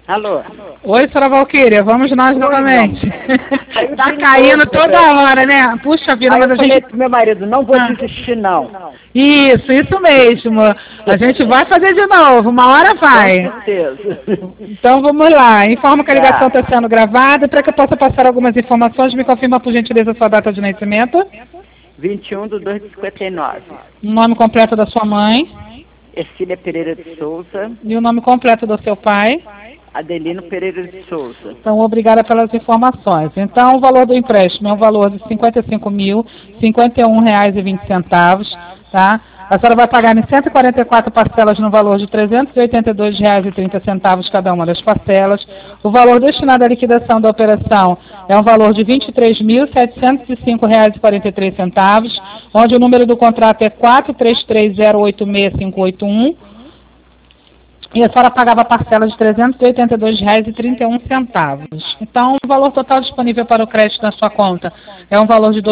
Alô? Oi, senhora Valquíria, vamos nós novamente. Tá caindo toda hora, né? Puxa vida, Aí mas eu a falei gente... pro meu marido, não vou desistir, não. Isso mesmo. A gente vai fazer de novo, uma hora vai. Com certeza. Então vamos lá. Informo que a ligação Tá. está sendo gravada. Para que eu possa passar algumas informações, me confirma por gentileza a sua data de nascimento. 21/2/59. O nome completo da sua mãe. Ercília Pereira de Souza. E o nome completo do seu pai. Adelino Pereira de Souza. Então, obrigada pelas informações. Então, o valor do empréstimo é um valor de R$ 55.051,20, tá? A senhora vai pagar em 144 parcelas no valor de R$ 382,30 cada uma das parcelas. O valor destinado à liquidação da operação é um valor de R$ 23.705,43, onde o número do contrato é 433086581. E a senhora pagava a parcela de R$ 382,31. Então, o valor total disponível para o crédito na sua conta é um valor de R$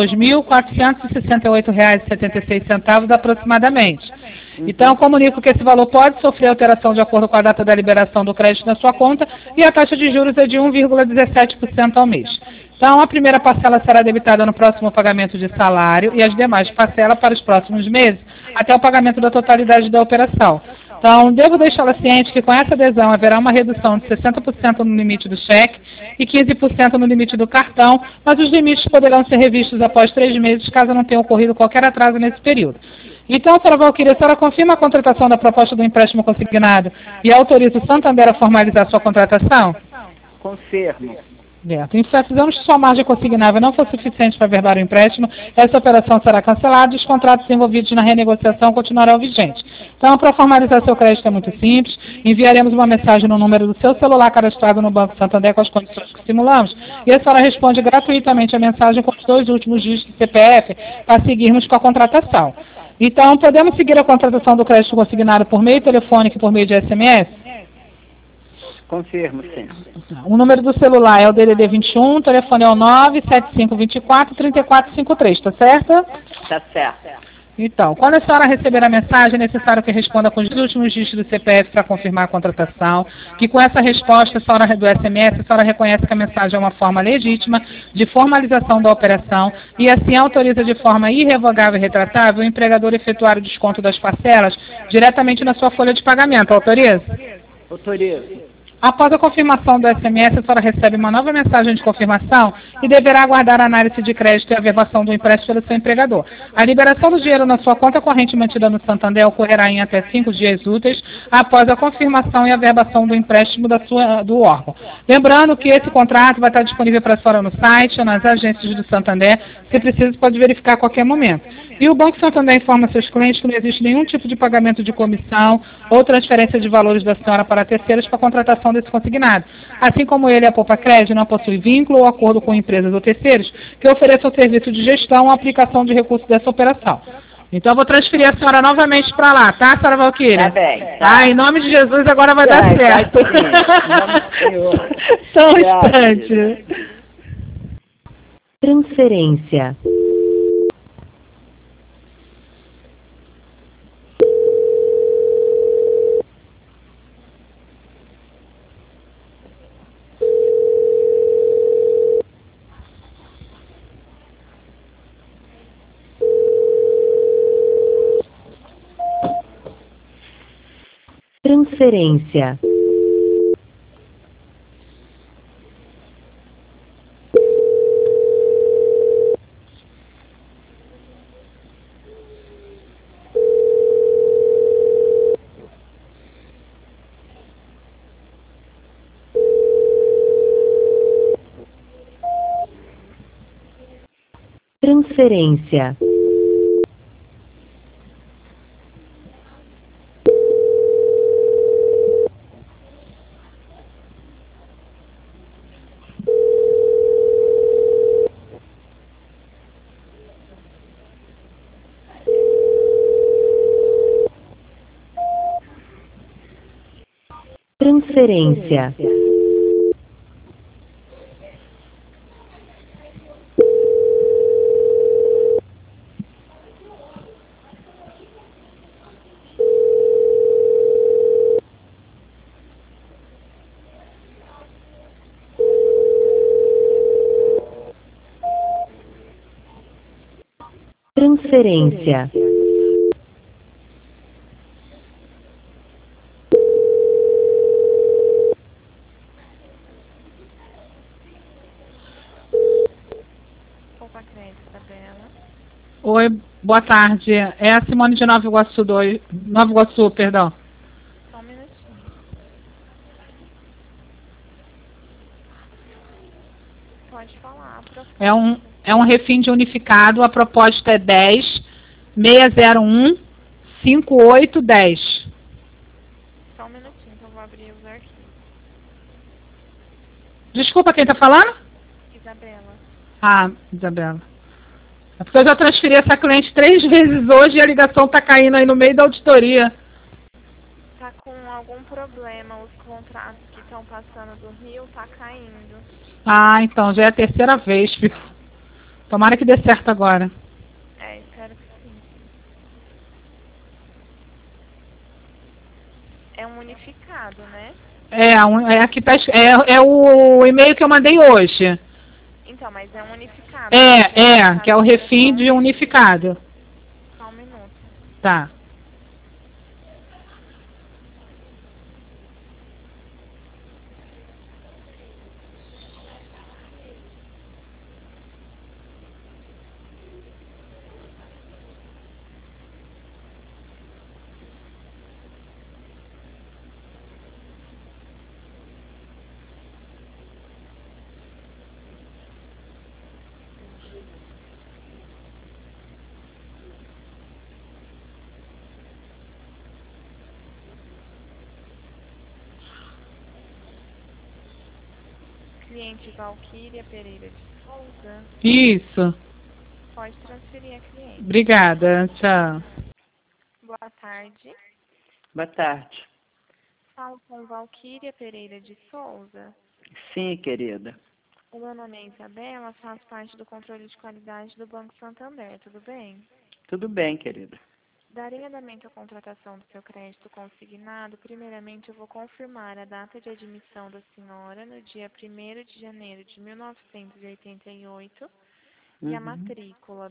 2.468,76 aproximadamente. Então, comunico que esse valor pode sofrer alteração de acordo com a data da liberação do crédito na sua conta e a taxa de juros é de 1,17% ao mês. Então, a primeira parcela será debitada no próximo pagamento de salário e as demais parcelas para os próximos meses, até o pagamento da totalidade da operação. Então, devo deixá-la ciente que com essa adesão haverá uma redução de 60% no limite do cheque e 15% no limite do cartão, mas os limites poderão ser revistos após 3 meses, caso não tenha ocorrido qualquer atraso nesse período. Então, senhora Valquíria, a senhora confirma a contratação da proposta do empréstimo consignado e autoriza o Santander a formalizar sua contratação? Confirmo. Certo. Em precisamos que sua margem consignável não for suficiente para verbar o empréstimo, essa operação será cancelada e os contratos envolvidos na renegociação continuarão vigentes. Então, para formalizar seu crédito é muito simples, enviaremos uma mensagem no número do seu celular cadastrado no Banco Santander com as condições que simulamos e a senhora responde gratuitamente a mensagem com os 2 últimos dígitos do CPF para seguirmos com a contratação. Então, podemos seguir a contratação do crédito consignado por meio telefônico e por meio de SMS? Confirmo, sim. O número do celular é o DDD 21, o telefone é o 97524-3453, tá certo? Tá certo. Então, quando a senhora receber a mensagem, é necessário que responda com os últimos dígitos do CPF para confirmar a contratação, que com essa resposta do SMS, a senhora reconhece que a mensagem é uma forma legítima de formalização da operação e assim autoriza de forma irrevogável e retratável o empregador efetuar o desconto das parcelas diretamente na sua folha de pagamento. Autoriza? Autorizo. Após a confirmação do SMS, a senhora recebe uma nova mensagem de confirmação e deverá aguardar a análise de crédito e a averbação do empréstimo pelo seu empregador. A liberação do dinheiro na sua conta corrente mantida no Santander ocorrerá em até 5 dias úteis após a confirmação e averbação do empréstimo do órgão. Lembrando que esse contrato vai estar disponível para a senhora no site ou nas agências do Santander. Se precisa, pode verificar a qualquer momento. E o Banco Santander informa seus clientes que não existe nenhum tipo de pagamento de comissão ou transferência de valores da senhora para terceiros para a contratação desse consignado. Assim como ele, a Poupa Crédito, não possui vínculo ou acordo com empresas ou terceiros que ofereçam serviço de gestão ou aplicação de recursos dessa operação. Então, eu vou transferir a senhora novamente para lá, tá, senhora Valquíria? Tá bem. Tá. Em nome de Jesus, agora vai dar certo. Sim. Em nome do Senhor. Só um Obrigado. instante. Transferência. Transferência. Transferência. Transferência. Transferência. Poupa crédito, Isabela. Oi, boa tarde. É a Simone de Nova Iguaçu 2. Nova Iguaçu, perdão. Só um minutinho. Pode falar, proposta. É um refim de unificado. A proposta é 10 601 5810. Só um minutinho que eu vou abrir os arquivos. Desculpa, quem está falando? Isabela. Ah, Isabela. É porque eu já transferi essa cliente 3 vezes hoje e a ligação está caindo aí no meio da auditoria. Tá com algum problema, os contratos que estão passando do Rio tá caindo. Ah, então, já é a terceira vez, filho. Tomara que dê certo agora. É, espero que sim. É um unificado, né? Aqui tá, é o e-mail que eu mandei hoje. Então, mas é um unificado. Né? Que é o refim de unificado. Só um minuto. Tá. Cliente Valquíria Pereira de Souza. Isso. Pode transferir a cliente. Obrigada. Tchau. Boa tarde. Boa tarde. Falo com Valquíria Pereira de Souza. Sim, querida. O meu nome é Isabela, faço parte do controle de qualidade do Banco Santander, tudo bem? Tudo bem, querida. Darei andamento à contratação do seu crédito consignado. Primeiramente, eu vou confirmar a data de admissão da senhora no dia 1º de janeiro de 1988 e a matrícula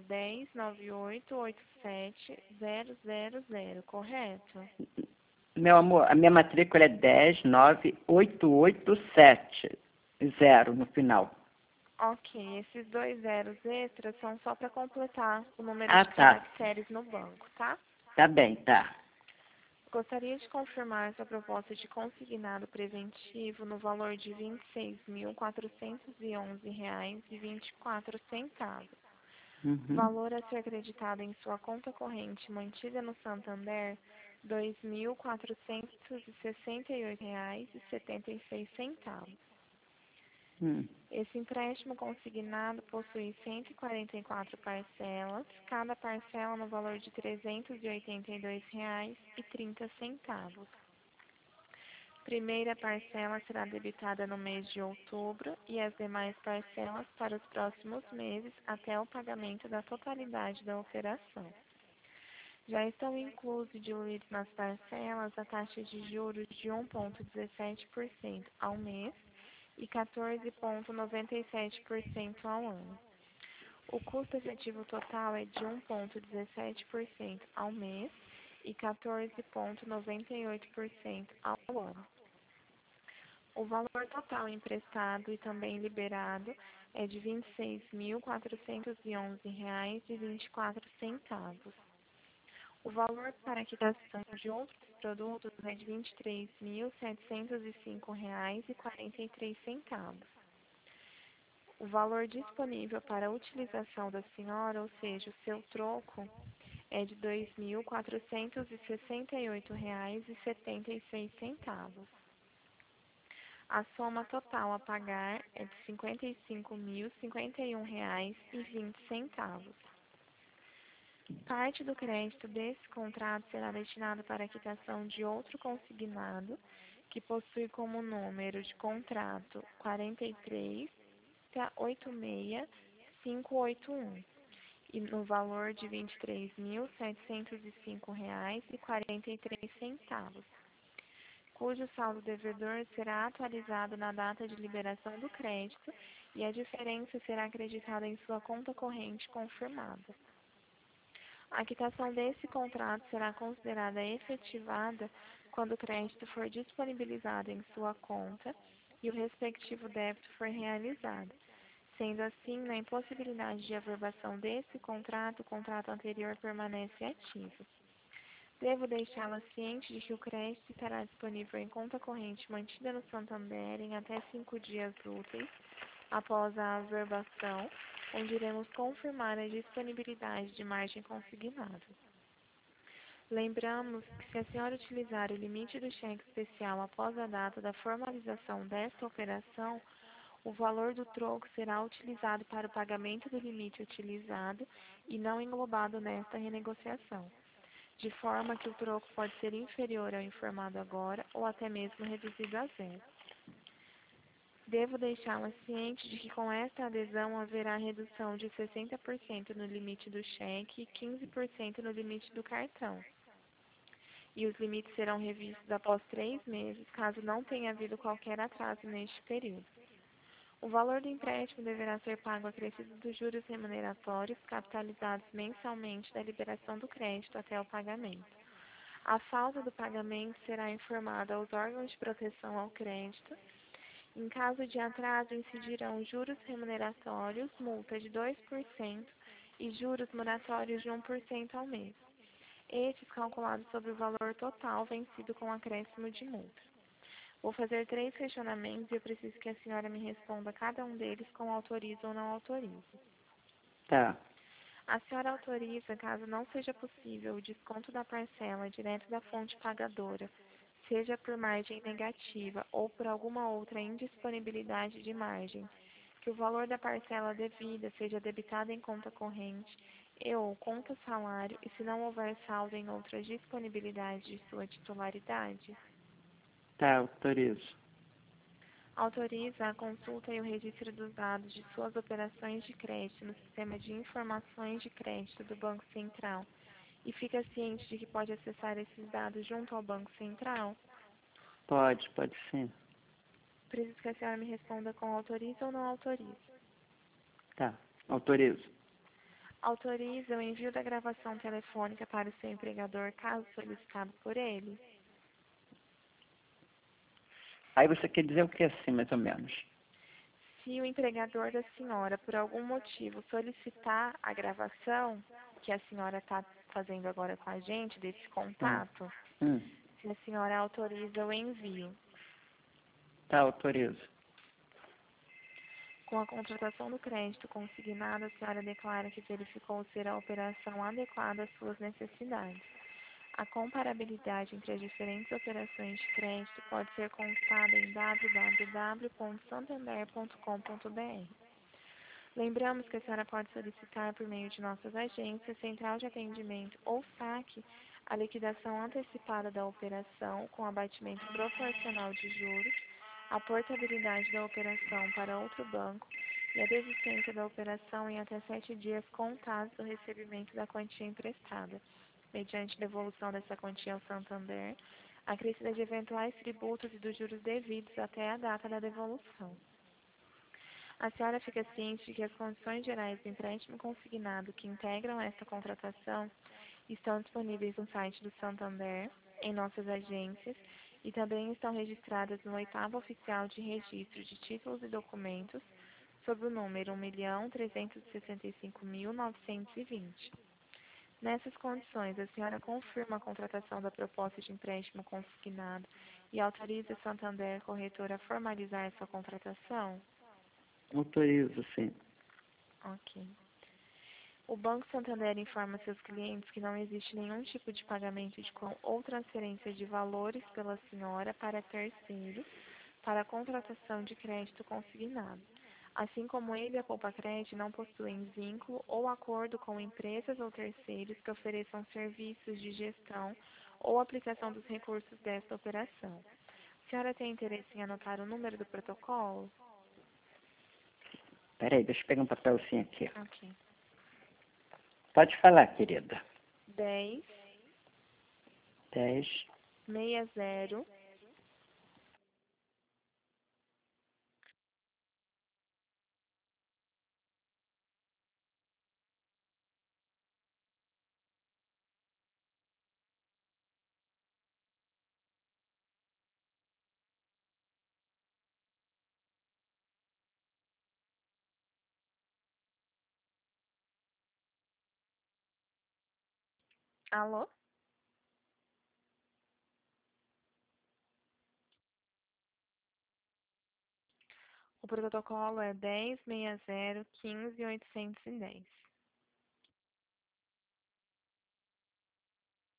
109887000, correto? Meu amor, a minha matrícula é 1098870 no final. Ok, esses 2 zeros extras são só para completar o número Ah, de tá. caracteres no banco, tá? Tá bem, tá. Gostaria de confirmar sua proposta de consignado preventivo no valor de R$ 26.411,24. Valor a ser acreditado em sua conta corrente mantida no Santander, R$ 2.468,76. Esse empréstimo consignado possui 144 parcelas, cada parcela no valor de R$ 382,30. Primeira parcela será debitada no mês de outubro e as demais parcelas para os próximos meses até o pagamento da totalidade da operação. Já estão inclusos e diluídos nas parcelas a taxa de juros de 1,17% ao mês e 14,97% ao ano. O custo efetivo total é de 1,17% ao mês e 14,98% ao ano. O valor total emprestado e também liberado é de R$ 26.411,24. O valor para a quitação de outros produtos é de R$ 23.705,43. O valor disponível para a utilização da senhora, ou seja, o seu troco, é de R$ 2.468,76. A soma total a pagar é de R$ 55.051,20. Parte do crédito desse contrato será destinado para a quitação de outro consignado, que possui como número de contrato 4386581 e no valor de R$ 23.705,43, cujo saldo devedor será atualizado na data de liberação do crédito e a diferença será acreditada em sua conta corrente confirmada. A quitação desse contrato será considerada efetivada quando o crédito for disponibilizado em sua conta e o respectivo débito for realizado. Sendo assim, na impossibilidade de averbação desse contrato, o contrato anterior permanece ativo. Devo deixá-la ciente de que o crédito estará disponível em conta corrente mantida no Santander em até 5 dias úteis após a averbação, onde iremos confirmar a disponibilidade de margem consignada. Lembramos que se a senhora utilizar o limite do cheque especial após a data da formalização desta operação, o valor do troco será utilizado para o pagamento do limite utilizado e não englobado nesta renegociação, de forma que o troco pode ser inferior ao informado agora ou até mesmo reduzido a zero. Devo deixá-la ciente de que com esta adesão haverá redução de 60% no limite do cheque e 15% no limite do cartão. E os limites serão revistos após 3 meses, caso não tenha havido qualquer atraso neste período. O valor do empréstimo deverá ser pago acrescido dos juros remuneratórios capitalizados mensalmente da liberação do crédito até o pagamento. A falta do pagamento será informada aos órgãos de proteção ao crédito. Em caso de atraso, incidirão juros remuneratórios, multa de 2% e juros moratórios de 1% ao mês. Estes calculados sobre o valor total vencido com acréscimo de multa. Vou fazer 3 questionamentos e eu preciso que a senhora me responda cada um deles com autoriza ou não autoriza. Tá. A senhora autoriza, caso não seja possível, o desconto da parcela direto da fonte pagadora, seja por margem negativa ou por alguma outra indisponibilidade de margem, que o valor da parcela devida seja debitado em conta corrente e ou conta salário e se não houver saldo em outras disponibilidades de sua titularidade? Tá, autorizo. Autoriza a consulta e o registro dos dados de suas operações de crédito no sistema de informações de crédito do Banco Central e fica ciente de que pode acessar esses dados junto ao Banco Central? Pode sim. Preciso que a senhora me responda com autoriza ou não autoriza. Tá, autorizo. Autoriza o envio da gravação telefônica para o seu empregador, caso solicitado por ele? Aí você quer dizer o que assim, mais ou menos? Se o empregador da senhora, por algum motivo, solicitar a gravação que a senhora está fazendo agora com a gente, desse contato, se a senhora autoriza o envio. Tá, autorizo. Com a contratação do crédito consignado, a senhora declara que verificou ser a operação adequada às suas necessidades. A comparabilidade entre as diferentes operações de crédito pode ser constada em www.santander.com.br. Lembramos que a senhora pode solicitar por meio de nossas agências, central de atendimento ou saque, a liquidação antecipada da operação com abatimento proporcional de juros, a portabilidade da operação para outro banco e a desistência da operação em até 7 dias contados do recebimento da quantia emprestada, mediante devolução dessa quantia ao Santander, acrescida de eventuais tributos e dos juros devidos até a data da devolução. A senhora fica ciente de que as condições gerais do empréstimo consignado que integram esta contratação estão disponíveis no site do Santander, em nossas agências, e também estão registradas no 8º Oficial de Registro de Títulos e Documentos, sob o número 1.365.920. Nessas condições, a senhora confirma a contratação da proposta de empréstimo consignado e autoriza a Santander Corretora a formalizar essa contratação? Autorizo, sim. Ok. O Banco Santander informa seus clientes que não existe nenhum tipo de pagamento ou transferência de valores pela senhora para terceiros para a contratação de crédito consignado. Assim como ele e a Poupa Crédito não possuem vínculo ou acordo com empresas ou terceiros que ofereçam serviços de gestão ou aplicação dos recursos desta operação. A senhora tem interesse em anotar o número do protocolo? Peraí, deixa eu pegar um papelzinho aqui. Ok. Pode falar, querida. 10 10 60 Alô? O protocolo é 10.60.15.810.